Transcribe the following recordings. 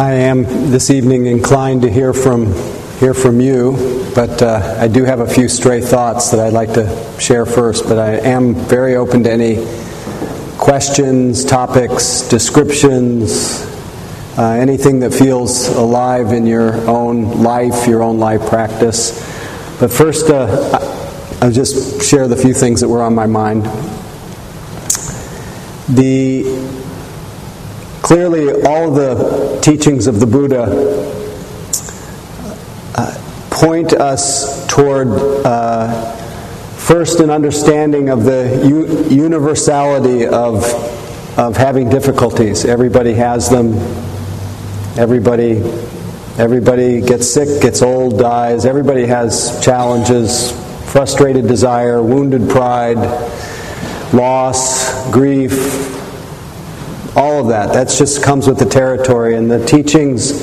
I am this evening inclined to hear from you, but I do have a few stray thoughts that I'd like to share first. But I am very open to any questions, topics, descriptions, anything that feels alive in your own life practice. But first, I'll just share the few things that were on my mind. Clearly, all of the teachings of the Buddha point us toward first an understanding of the universality of having difficulties. Everybody has them. Everybody gets sick, gets old, dies. Everybody has challenges, frustrated desire, wounded pride, loss, grief. All of that. That just comes with the territory. And the teachings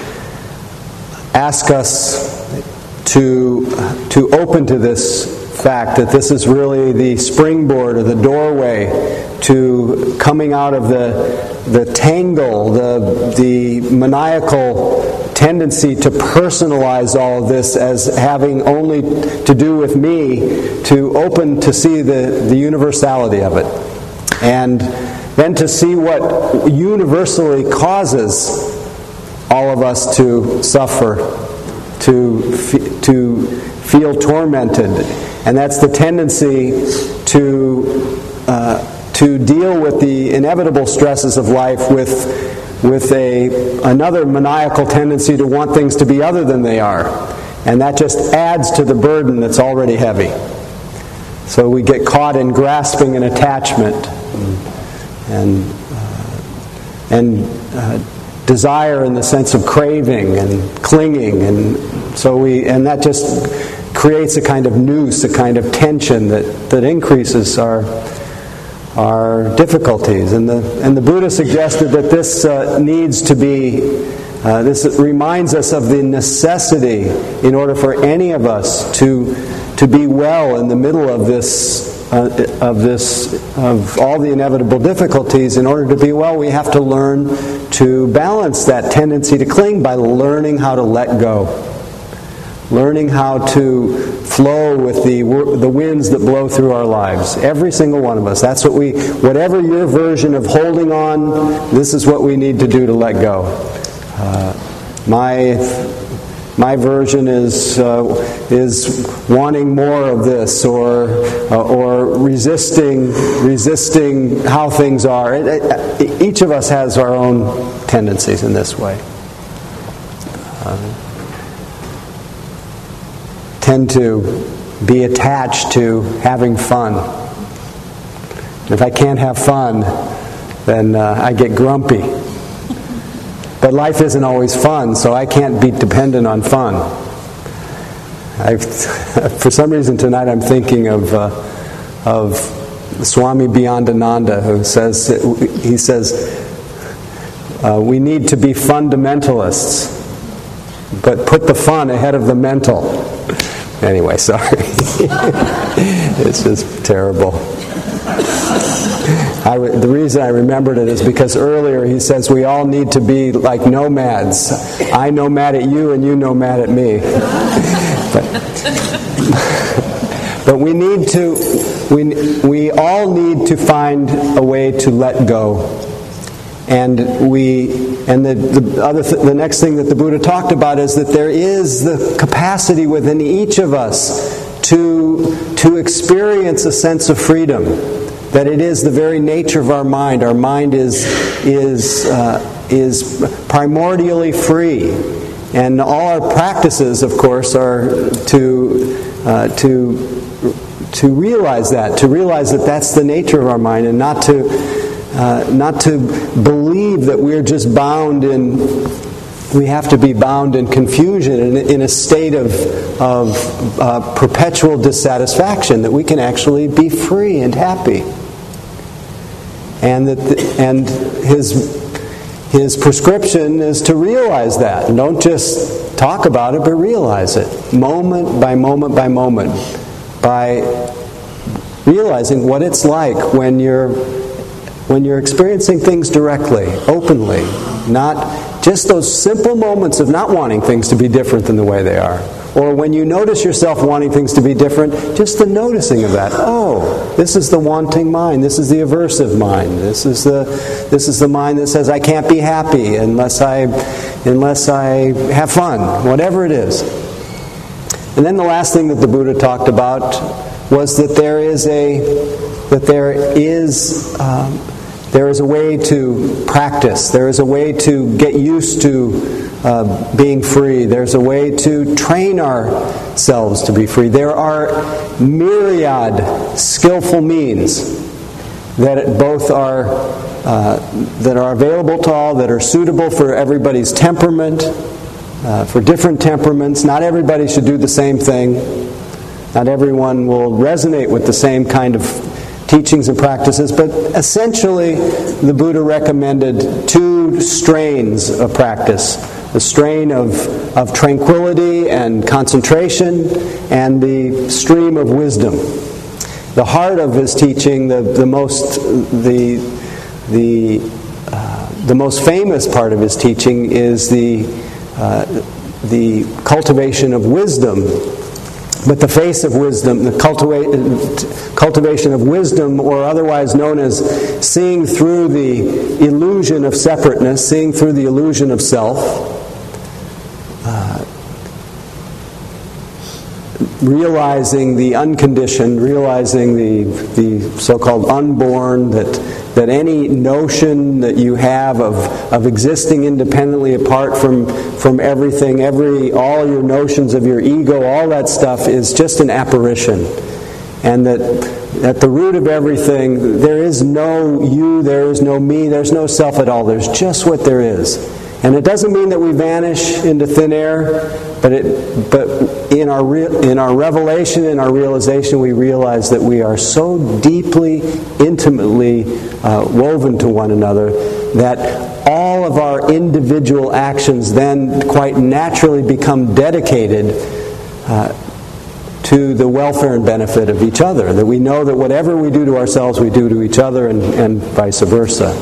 ask us to open to this fact that this is really the springboard or the doorway to coming out of the tangle, the maniacal tendency to personalize all of this as having only to do with me, to open to see the universality of it. And then to see what universally causes all of us to suffer, to feel tormented, and that's the tendency to deal with the inevitable stresses of life with another maniacal tendency to want things to be other than they are, and that just adds to the burden that's already heavy. So we get caught in grasping an attachment. And desire in the sense of craving and clinging, and that just creates a kind of noose, a kind of tension that increases our difficulties. And the Buddha suggested that this needs to be. This reminds us of the necessity, in order for any of us to be well in the middle of this. Of all the inevitable difficulties. In order to be well, we have to learn to balance that tendency to cling by learning how to let go, learning how to flow with the winds that blow through our lives. Every single one of us. That's whatever your version of holding on, this is what we need to do to let go. My version is wanting more of this, or resisting how things are. Each of us has our own tendencies in this way. Tend to be attached to having fun. If I can't have fun, then I get grumpy. But life isn't always fun, so I can't be dependent on fun. For some reason tonight I'm thinking of Swami Beyondananda, who says, we need to be fundamentalists, but put the fun ahead of the mental. Anyway, sorry. It's just terrible. The reason I remembered it is because earlier he says we all need to be like nomads. I nomad at you and you nomad at me. But we all need to find a way to let go. And the next thing that the Buddha talked about is that there is the capacity within each of us to experience a sense of freedom. That it is the very nature of our mind. Our mind is primordially free, and all our practices, of course, are to realize that. To realize that that's the nature of our mind, and not to believe that we're just bound in. We have to be bound in confusion, in a state of perpetual dissatisfaction. That we can actually be free and happy. And his prescription is to realize that. And don't just talk about it, but realize it. Moment by moment by moment. By realizing what it's like when you're experiencing things directly, openly, not just those simple moments of not wanting things to be different than the way they are. Or when you notice yourself wanting things to be different, just the noticing of that. Oh, this is the wanting mind. This is the aversive mind. This is the mind that says I can't be happy unless I have fun. Whatever it is. And then the last thing that the Buddha talked about was that there is a way to practice. There is a way to get used to being free. There's a way to train ourselves to be free. There are myriad skillful means that both are available to all, that are suitable for everybody's temperament, for different temperaments. Not everybody should do the same thing. Not everyone will resonate with the same kind of teachings and practices, but essentially the Buddha recommended two strains of practice. The strain of tranquility and concentration, and the stream of wisdom. The heart of his teaching, the most famous part of his teaching is the cultivation of wisdom. But the face of wisdom, the cultivation of wisdom, or otherwise known as seeing through the illusion of separateness, seeing through the illusion of self, realizing the unconditioned, realizing the so-called unborn, that any notion that you have of existing independently apart from everything, all your notions of your ego, all that stuff is just an apparition. And that at the root of everything, there is no you, there is no me, there's no self at all. There's just what there is. And it doesn't mean that we vanish into thin air, but in our revelation, in our realization, we realize that we are so deeply, intimately woven to one another that all of our individual actions then quite naturally become dedicated to the welfare and benefit of each other. That we know that whatever we do to ourselves, we do to each other, and vice versa.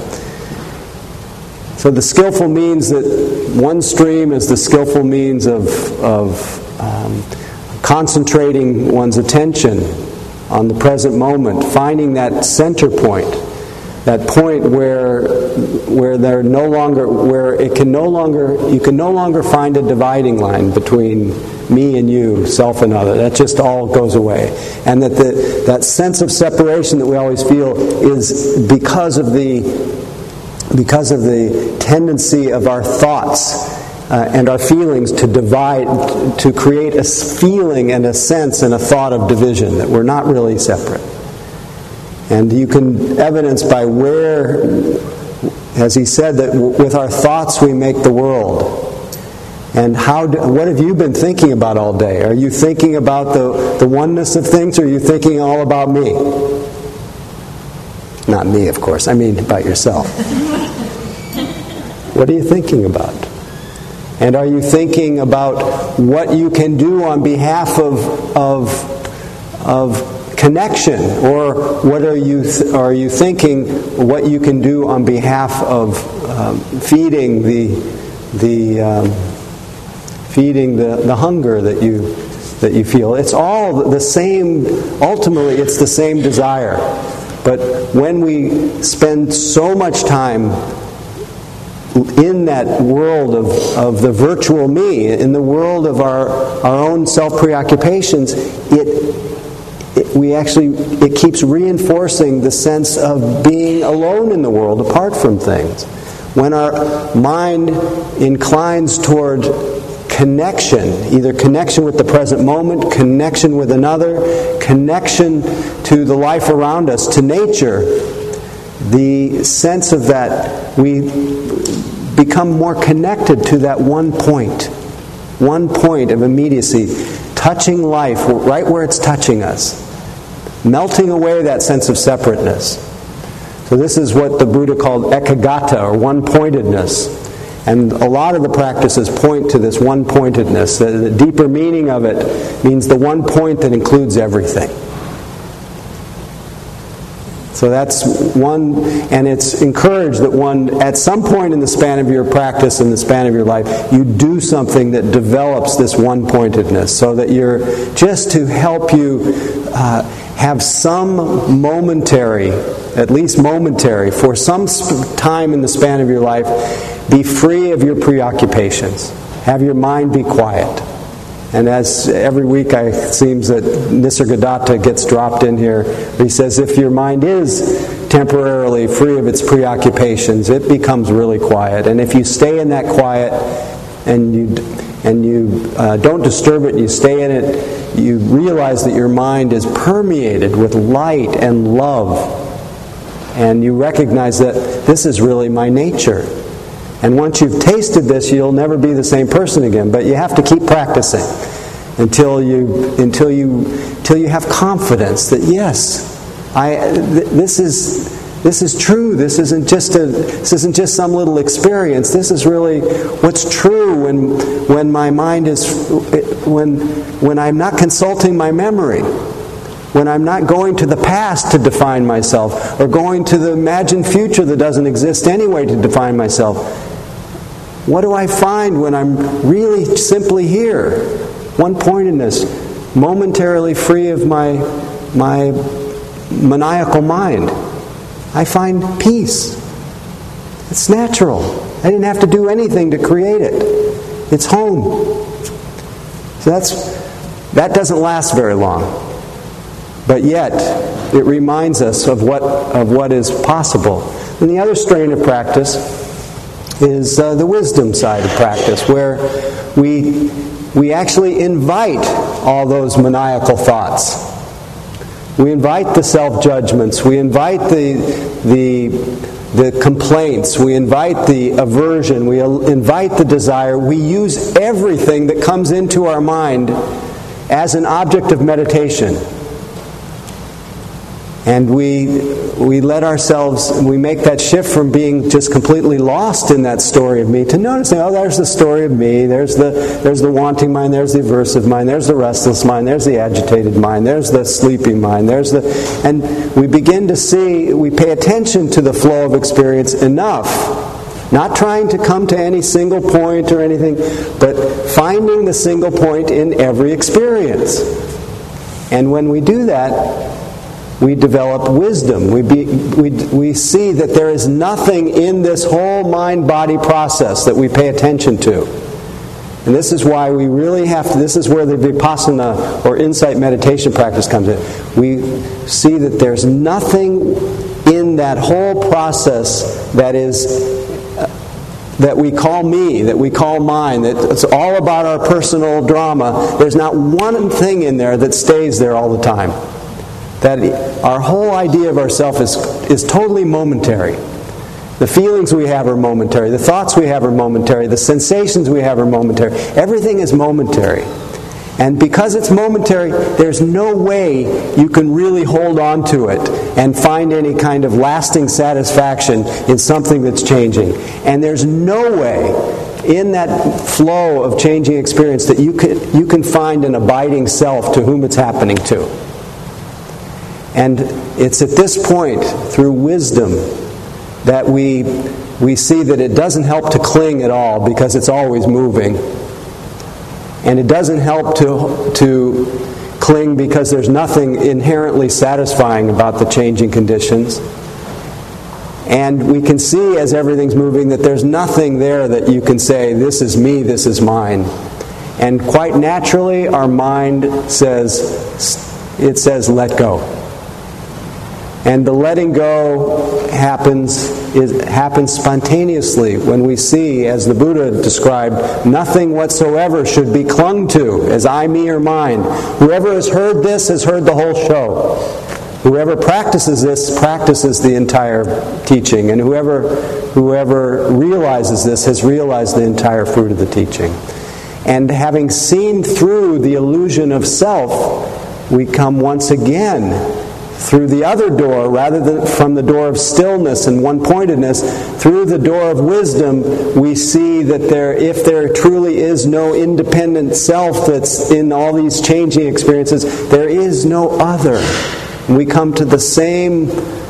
So the skillful means that one stream is the skillful means of concentrating one's attention on the present moment, finding that center point, that point where you can no longer find a dividing line between me and you, self and other. That just all goes away, and that sense of separation that we always feel is because of the tendency of our thoughts and our feelings to divide, to create a feeling and a sense and a thought of division, that we're not really separate. And you can evidence by where, as he said, that with our thoughts we make the world. And what have you been thinking about all day? Are you thinking about the oneness of things, or are you thinking all about me? Not me, of course. I mean about yourself. What are you thinking about? And are you thinking about what you can do on behalf of connection, or what are you thinking what you can do on behalf of feeding the hunger that you feel? It's all the same. Ultimately, it's the same desire. But when we spend so much time in that world of the virtual me, in the world of our own self-preoccupations, it keeps reinforcing the sense of being alone in the world, apart from things. When our mind inclines toward connection, either connection with the present moment, connection with another, connection to the life around us, to nature, the sense of that, we become more connected to that one point of immediacy, touching life right where it's touching us, melting away that sense of separateness. So this is what the Buddha called ekaggata, or one-pointedness. And a lot of the practices point to this one-pointedness. The deeper meaning of it means the one point that includes everything. So that's one, and it's encouraged that one, at some point in the span of your practice, in the span of your life, you do something that develops this one-pointedness, so that you're, just to help you have some momentary, at least momentary, for some time in the span of your life, be free of your preoccupations. Have your mind be quiet. And as every week it seems that Nisargadatta gets dropped in here, he says if your mind is temporarily free of its preoccupations, it becomes really quiet. And if you stay in that quiet and you don't disturb it, you stay in it, you realize that your mind is permeated with light and love. And you recognize that this is really my nature. And once you've tasted this, you'll never be the same person again. But you have to keep practicing until you have confidence that yes, this is true. This isn't just some little experience. This is really what's true when my mind is when I'm not consulting my memory. When I'm not going to the past to define myself, or going to the imagined future that doesn't exist anyway to define myself. What do I find when I'm really simply here? One-pointedness, momentarily free of my maniacal mind. I find peace. It's natural. I didn't have to do anything to create it. It's home. So that doesn't last very long. But yet, it reminds us of what is possible. And the other strain of practice is the wisdom side of practice, where we actually invite all those maniacal thoughts. We invite the self-judgments. We invite the complaints. We invite the aversion. We invite the desire. We use everything that comes into our mind as an object of meditation. And we let ourselves, we make that shift from being just completely lost in that story of me to noticing, oh, there's the story of me, there's the wanting mind, there's the aversive mind, there's the restless mind, there's the agitated mind, there's the sleeping mind, and we begin to see, we pay attention to the flow of experience enough, not trying to come to any single point or anything, but finding the single point in every experience. And when we do that, we develop wisdom. We see that there is nothing in this whole mind-body process that we pay attention to. And this is why we really have to, this is where the Vipassana or insight meditation practice comes in. We see that there's nothing in that whole process that we call me, that we call mine, that it's all about our personal drama. There's not one thing in there that stays there all the time. That our whole idea of ourself is totally momentary. The feelings we have are momentary. The thoughts we have are momentary. The sensations we have are momentary. Everything is momentary. And because it's momentary, there's no way you can really hold on to it and find any kind of lasting satisfaction in something that's changing. And there's no way in that flow of changing experience that you can find an abiding self to whom it's happening to. And it's at this point, through wisdom, that we see that it doesn't help to cling at all because it's always moving. And it doesn't help to cling because there's nothing inherently satisfying about the changing conditions. And we can see as everything's moving that there's nothing there that you can say, this is me, this is mine. And quite naturally, our mind says, let go. And the letting go happens spontaneously when we see, as the Buddha described, nothing whatsoever should be clung to as I, me, or mine. Whoever has heard this has heard the whole show. Whoever practices this practices the entire teaching, and whoever realizes this has realized the entire fruit of the teaching. And having seen through the illusion of self, we come once again through the other door, rather than from the door of stillness and one-pointedness, through the door of wisdom, we see that if there truly is no independent self that's in all these changing experiences, there is no other. And we come to the same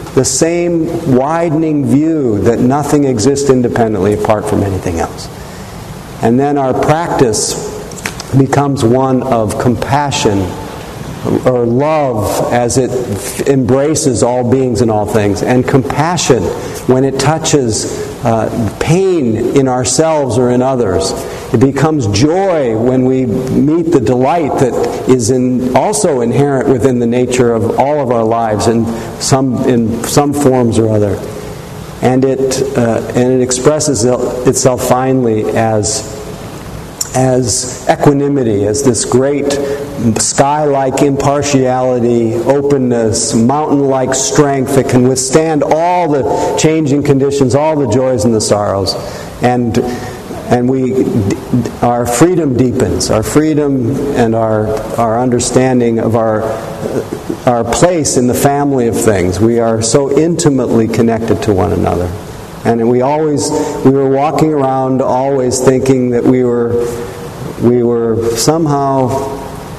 the same widening view that nothing exists independently apart from anything else. And then our practice becomes one of compassion or love as it embraces all beings and all things, and compassion when it touches pain in ourselves or in others. It becomes joy when we meet the delight that is also inherent within the nature of all of our lives in some forms or other. And it expresses itself finally as equanimity, as this great sky-like impartiality, openness, mountain-like strength that can withstand all the changing conditions, all the joys and the sorrows. And our freedom deepens. Our freedom and our understanding of our place in the family of things. We are so intimately connected to one another. And we were walking around always thinking that we were somehow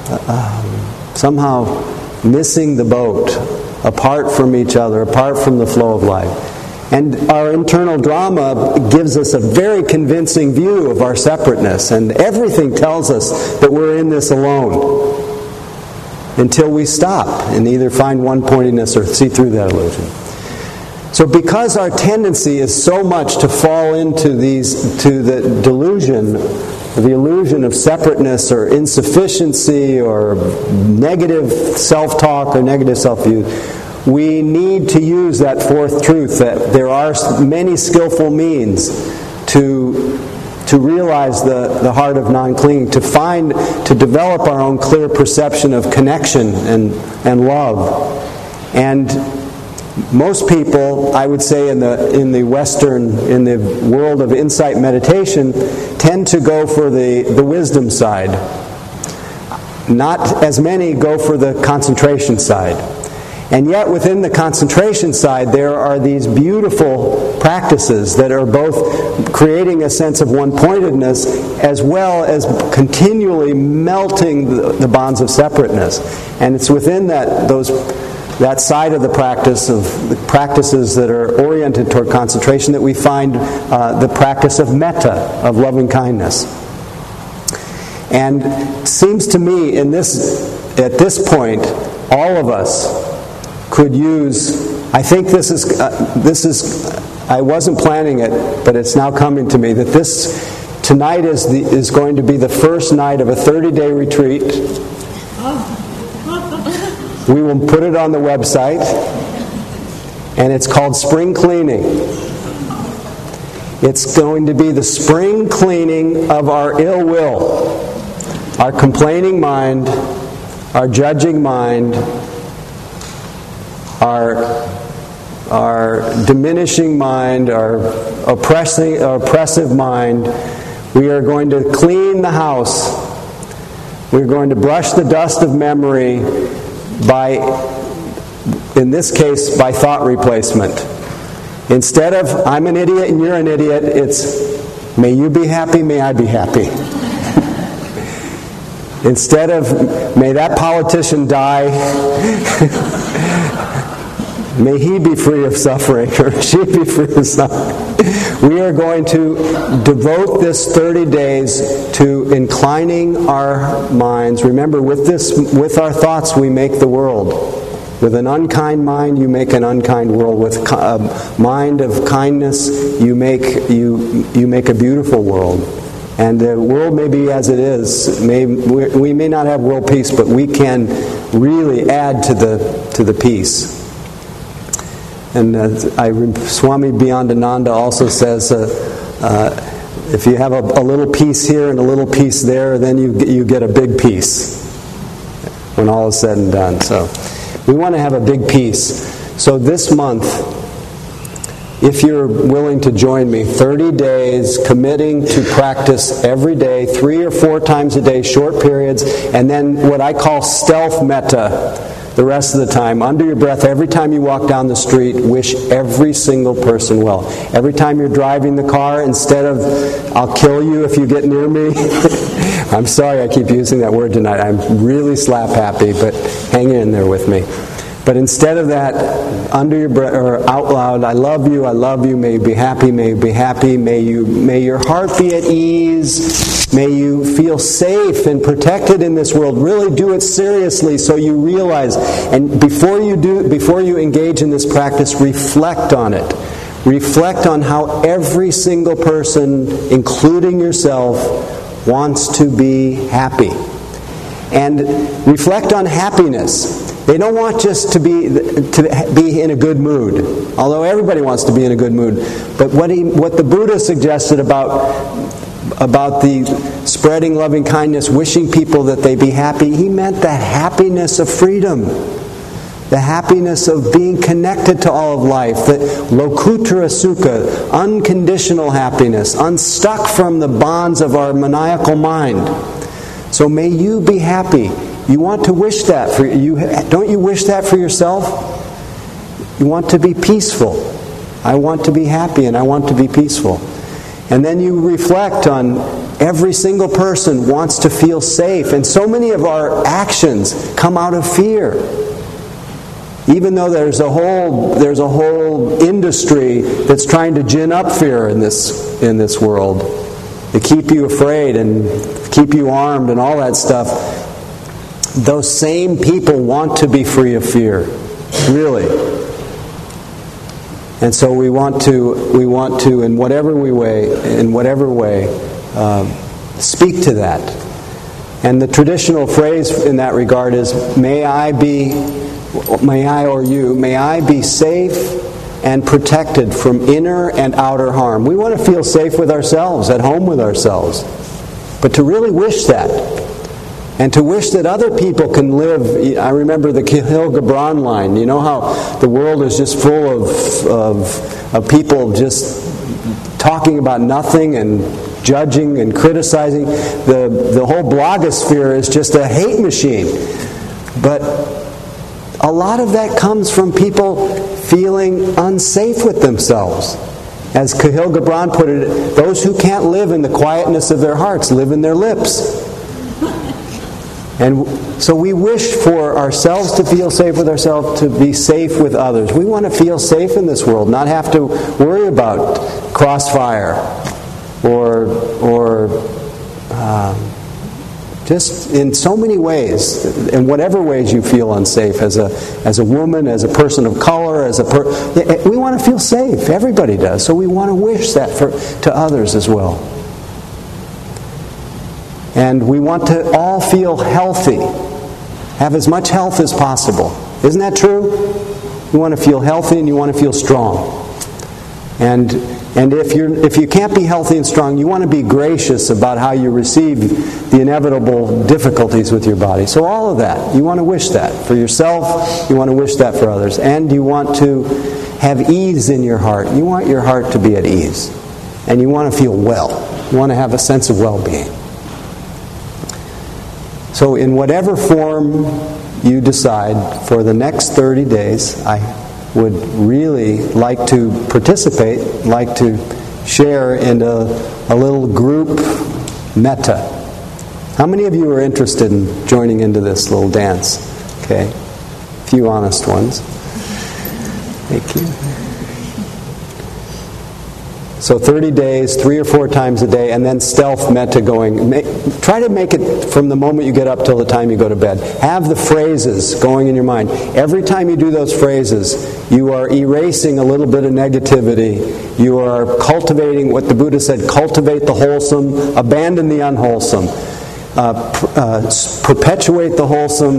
missing the boat, apart from each other, apart from the flow of life. And our internal drama gives us a very convincing view of our separateness, and everything tells us that we're in this alone until we stop and either find one-pointedness or see through that illusion. So because our tendency is so much to fall into the delusion, the illusion of separateness or insufficiency or negative self-talk or negative self-view, we need to use that fourth truth that there are many skillful means to realize the heart of non-clinging, to develop our own clear perception of connection and love. And most people, I would say in the world of insight meditation, tend to go for the wisdom side. Not as many go for the concentration side. And yet within the concentration side, there are these beautiful practices that are both creating a sense of one-pointedness as well as continually melting the bonds of separateness. And it's within that side of the practice, of the practices that are oriented toward concentration, that we find the practice of metta, of loving kindness. And seems to me at this point, all of us could use, I think this is I wasn't planning it, but it's now coming to me, that tonight is going to be the first night of a 30-day retreat. We will put it on the website, and it's called Spring Cleaning. It's going to be the spring cleaning of our ill will, our complaining mind, our judging mind, our diminishing mind, our oppressive mind. We are going to clean the house. We're going to brush the dust of memory in this case, by thought replacement. Instead of, I'm an idiot and you're an idiot, it's, may you be happy, may I be happy. Instead of, may that politician die, may he be free of suffering, or she be free of suffering. We are going to devote this 30 days to inclining our minds. Remember, with our thoughts we make the world. With an unkind mind, you make an unkind world. With a mind of kindness, you make a beautiful world. And the world may be as it is. We may not have world peace, but we can really add to the peace. And Swami Beyondananda also says, if you have a little piece here and a little piece there, then you get a big piece when all is said and done. So we want to have a big piece. So this month, if you're willing to join me, 30 days committing to practice every day, 3 or 4 times a day, short periods, and then what I call stealth metta. The rest of the time, under your breath, every time you walk down the street, wish every single person well. Every time you're driving the car, instead of, I'll kill you if you get near me. I'm sorry I keep using that word tonight. I'm really slap happy, but hang in there with me. But instead of that, under your breath or out loud, I love you, may you be happy, may your heart be at ease, may you feel safe and protected in this world. Really do it seriously so you realize, and before you engage in this practice, reflect on it. Reflect on how every single person, including yourself, wants to be happy. And reflect on happiness. They don't want just to be in a good mood, although everybody wants to be in a good mood. But what the Buddha suggested about the spreading loving kindness, wishing people that they be happy, he meant the happiness of freedom, the happiness of being connected to all of life, the lokuttara sukha, unconditional happiness, unstuck from the bonds of our maniacal mind. So may you be happy. You want to wish that for you. Don't you wish that for yourself? You want to be peaceful. I want to be happy and I want to be peaceful. And then you reflect on every single person wants to feel safe. And so many of our actions come out of fear. Even though there's a whole industry that's trying to gin up fear in this world, to keep you afraid and keep you armed and all that stuff. Those same people want to be free of fear, really. And so we want to, in whatever way, speak to that. And the traditional phrase in that regard is, may I be safe and protected from inner and outer harm. We want to feel safe with ourselves, at home with ourselves. But to really wish that, and to wish that other people can live. I remember the Kahlil Gibran line. You know how the world is just full of people just talking about nothing and judging and criticizing. The whole blogosphere is just a hate machine. But a lot of that comes from people feeling unsafe with themselves. As Kahlil Gibran put it, those who can't live in the quietness of their hearts live in their lips. And so we wish for ourselves to feel safe with ourselves, to be safe with others. We want to feel safe in this world, not have to worry about crossfire or just in so many ways, in whatever ways you feel unsafe, as a woman, as a person of color, we want to feel safe. Everybody does. So we want to wish that to others as well. And we want to all feel healthy, have as much health as possible. Isn't that true? You want to feel healthy and you want to feel strong. And if you can't be healthy and strong, you want to be gracious about how you receive the inevitable difficulties with your body. So all of that, you want to wish that for yourself, you want to wish that for others, and you want to have ease in your heart. You want your heart to be at ease. And you want to feel well. You want to have a sense of well-being. So in whatever form you decide, for the next 30 days, I would really like to participate, like to share in a little group metta. How many of you are interested in joining into this little dance? Okay, a few honest ones. Thank you. So 30 days, 3 or 4 times a day, and then stealth metta going. Try to make it from the moment you get up till the time you go to bed. Have the phrases going in your mind. Every time you do those phrases, you are erasing a little bit of negativity. You are cultivating what the Buddha said, cultivate the wholesome, abandon the unwholesome. Perpetuate the wholesome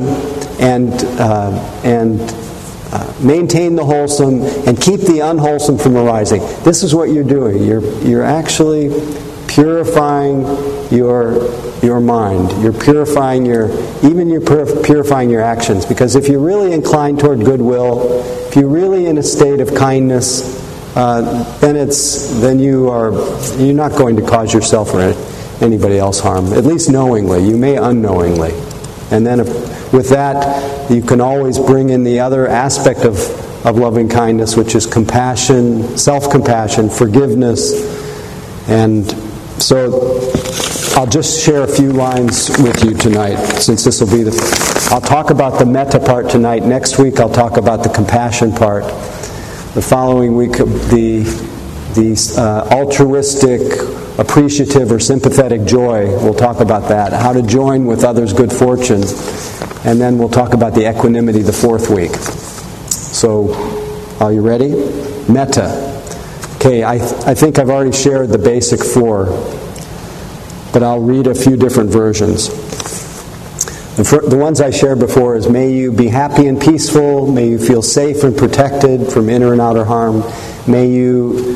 and maintain the wholesome and keep the unwholesome from arising. This is what you're doing. You're actually purifying your mind. You're purifying purifying your actions. Because if you're really inclined toward goodwill, if you're really in a state of kindness, then you're not going to cause yourself or anybody else harm. At least knowingly. You may unknowingly. And then with that, you can always bring in the other aspect of loving kindness, which is compassion, self-compassion, forgiveness, and So I'll just share a few lines with you tonight, since this will be I'll talk about the metta part tonight. Next week I'll talk about the compassion part. The following week, the altruistic, appreciative, or sympathetic joy. We'll talk about that. How to join with others' good fortune. And then we'll talk about the equanimity the fourth week. So, are you ready? Metta. Okay, I think I've already shared the basic 4, but I'll read a few different versions. The ones I shared before is, may you be happy and peaceful, may you feel safe and protected from inner and outer harm, may you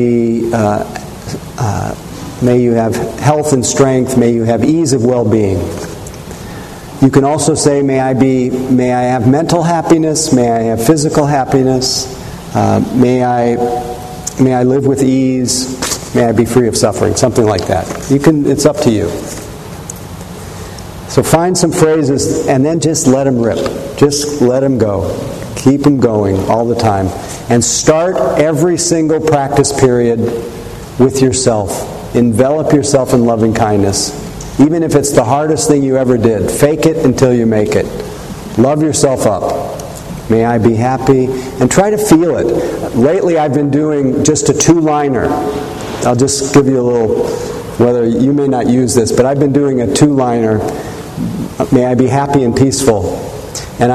have health and strength, may you have ease of well-being. You can also say, may I have mental happiness, may I have physical happiness, may I live with ease, may I be free of suffering, something like that. It's up to you. So find some phrases and then just let them rip. Just let them go. Keep them going all the time. And start every single practice period with yourself. Envelop yourself in loving kindness. Even if it's the hardest thing you ever did, fake it until you make it. Love yourself up. May I be happy. And try to feel it. Lately I've been doing just a 2-liner. I'll just give you a little, whether you may not use this, but I've been doing a 2-liner. May I be happy and peaceful. And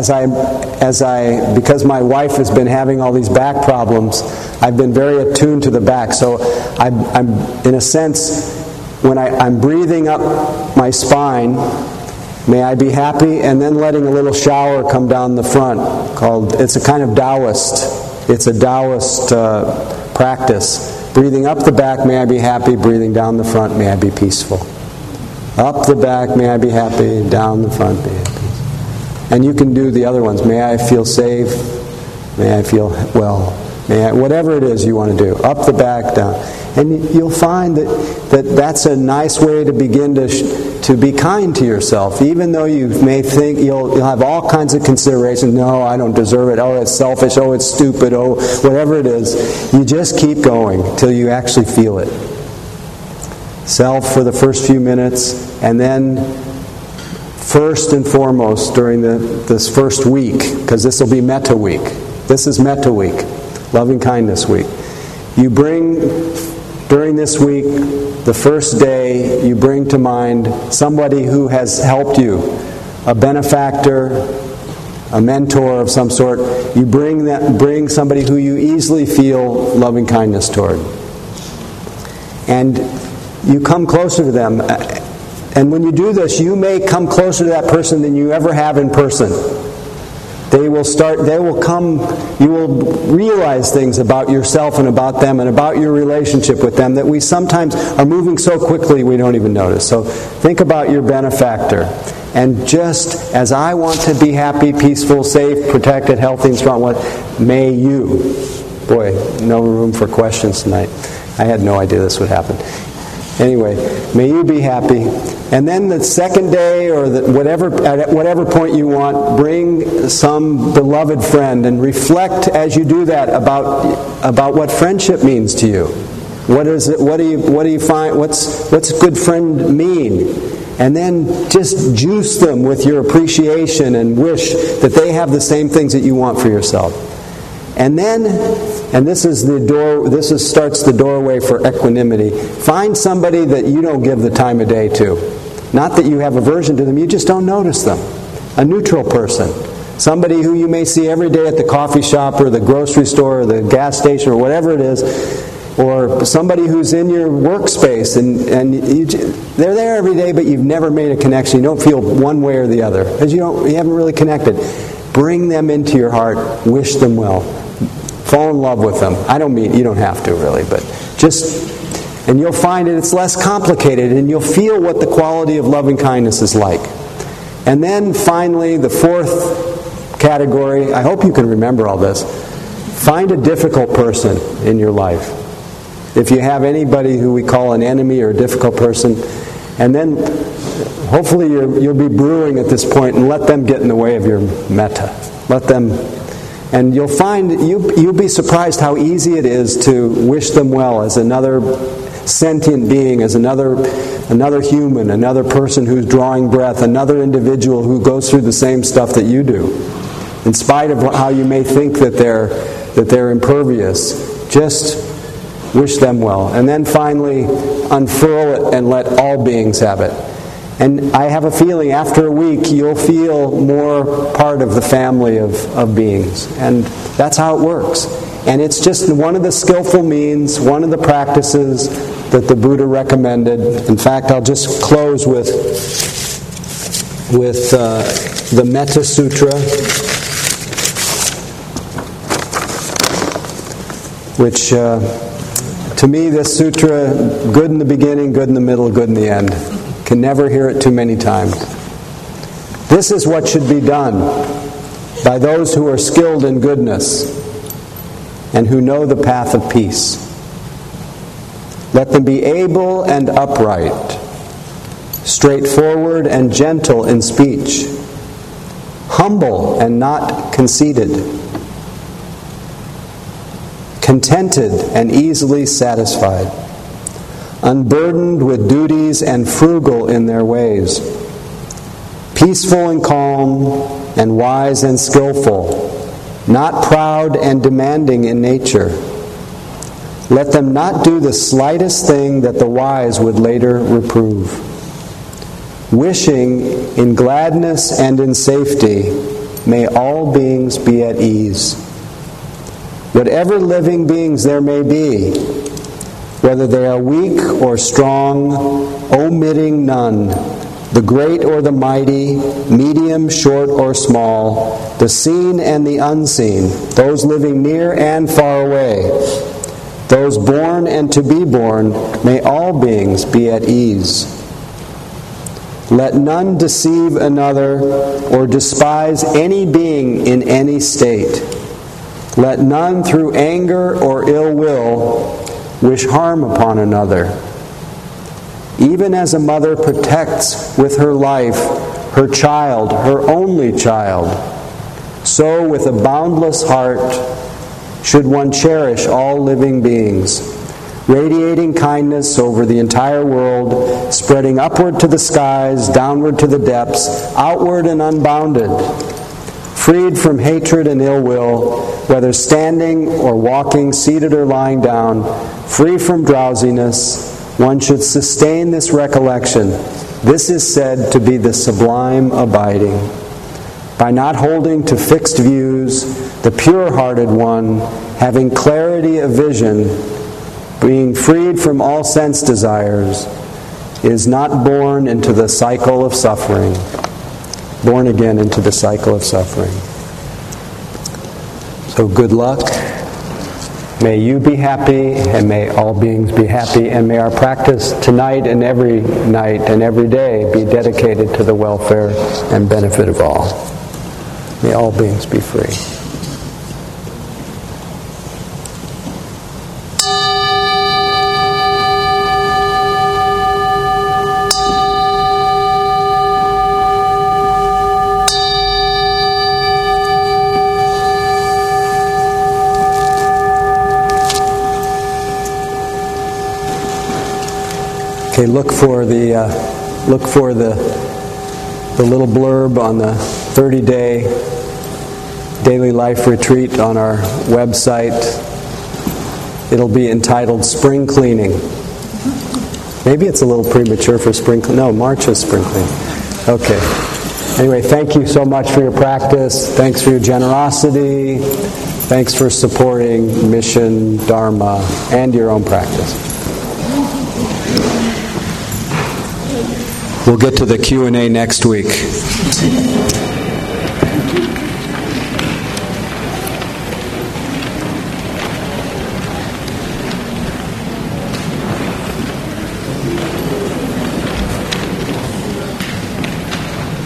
because my wife has been having all these back problems, I've been very attuned to the back. So I'm in a sense, when I'm breathing up my spine, may I be happy, and then letting a little shower come down the front. It's a kind of Taoist. It's a Taoist practice. Breathing up the back, may I be happy. Breathing down the front, may I be peaceful. Up the back, may I be happy. Down the front, may I be peaceful. And you can do the other ones. May I feel safe. May I feel well. Whatever it is you want to do. Up the back, down. And you'll find that's a nice way to begin to be kind to yourself. Even though you may think you'll have all kinds of considerations. No, I don't deserve it. Oh, it's selfish. Oh, it's stupid. Oh, whatever it is. You just keep going till you actually feel it. Self for the first few minutes, and then first and foremost during this first week, because this will be Metta week. This is Metta week, loving kindness week. You bring, during this week, the first day, you bring to mind somebody who has helped you, a benefactor, a mentor of some sort. You bring somebody who you easily feel loving kindness toward. And you come closer to them. And when you do this, you may come closer to that person than you ever have in person. You will realize things about yourself and about them and about your relationship with them that we sometimes are moving so quickly we don't even notice. So think about your benefactor. And just as I want to be happy, peaceful, safe, protected, healthy, and strong, may you. Boy, no room for questions tonight. I had no idea this would happen. Anyway, may you be happy. And then the second day, or at whatever point you want, bring some beloved friend and reflect as you do that about what friendship means to you. What is it? What do you find? What's a good friend mean? And then just juice them with your appreciation and wish that they have the same things that you want for yourself. And then, this starts the doorway for equanimity. Find somebody that you don't give the time of day to. Not that you have aversion to them, you just don't notice them. A neutral person. Somebody who you may see every day at the coffee shop or the grocery store or the gas station or whatever it is. Or somebody who's in your workspace and they're there every day, but you've never made a connection. You don't feel one way or the other because you haven't really connected. Bring them into your heart. Wish them well. Fall in love with them. You don't have to really, but and you'll find it's less complicated, and you'll feel what the quality of loving kindness is like. And then finally, the fourth category, I hope you can remember all this. Find a difficult person in your life. If you have anybody who we call an enemy or a difficult person, and then hopefully you'll be brewing at this point, and let them get in the way of your metta. Let them. And you'll find, you'll be surprised how easy it is to wish them well as another. sentient being as another human, another person who's drawing breath, another individual who goes through the same stuff that you do. In spite of how you may think that they're impervious, just wish them well. And then finally, unfurl it and let all beings have it. And I have a feeling after a week you'll feel more part of the family of beings. And that's how it works. And it's just one of the skillful means, one of the practices that the Buddha recommended. In fact, I'll just close with the Metta Sutra, which to me, this sutra, good in the beginning, good in the middle, good in the end. Can never hear it too many times. This is what should be done by those who are skilled in goodness and who know the path of peace. Let them be able and upright, straightforward and gentle in speech, humble and not conceited, contented and easily satisfied, unburdened with duties and frugal in their ways, peaceful and calm and wise and skillful, not proud and demanding in nature. Let them not do the slightest thing that the wise would later reprove. Wishing in gladness and in safety, may all beings be at ease. Whatever living beings there may be, whether they are weak or strong, omitting none, the great or the mighty, medium, short, or small, the seen and the unseen, those living near and far away, those born and to be born, may all beings be at ease. Let none deceive another or despise any being in any state. Let none through anger or ill will wish harm upon another. Even as a mother protects with her life her child, her only child, so with a boundless heart should one cherish all living beings, radiating kindness over the entire world, spreading upward to the skies, downward to the depths, outward and unbounded, freed from hatred and ill will, whether standing or walking, seated or lying down, free from drowsiness. One should sustain this recollection. This is said to be the sublime abiding. By not holding to fixed views, the pure-hearted one, having clarity of vision, being freed from all sense desires, is not born into the cycle of suffering. Born again into the cycle of suffering. So good luck. May you be happy, and may all beings be happy, and may our practice tonight and every night and every day be dedicated to the welfare and benefit of all. May all beings be free. Okay, look for the little blurb on the 30-day daily life retreat on our website. It'll be entitled Spring Cleaning. Maybe it's a little premature for spring cleaning. No, March is spring cleaning. Okay. Anyway, thank you so much for your practice. Thanks for your generosity. Thanks for supporting mission, dharma, and your own practice. We'll get to the Q&A next week.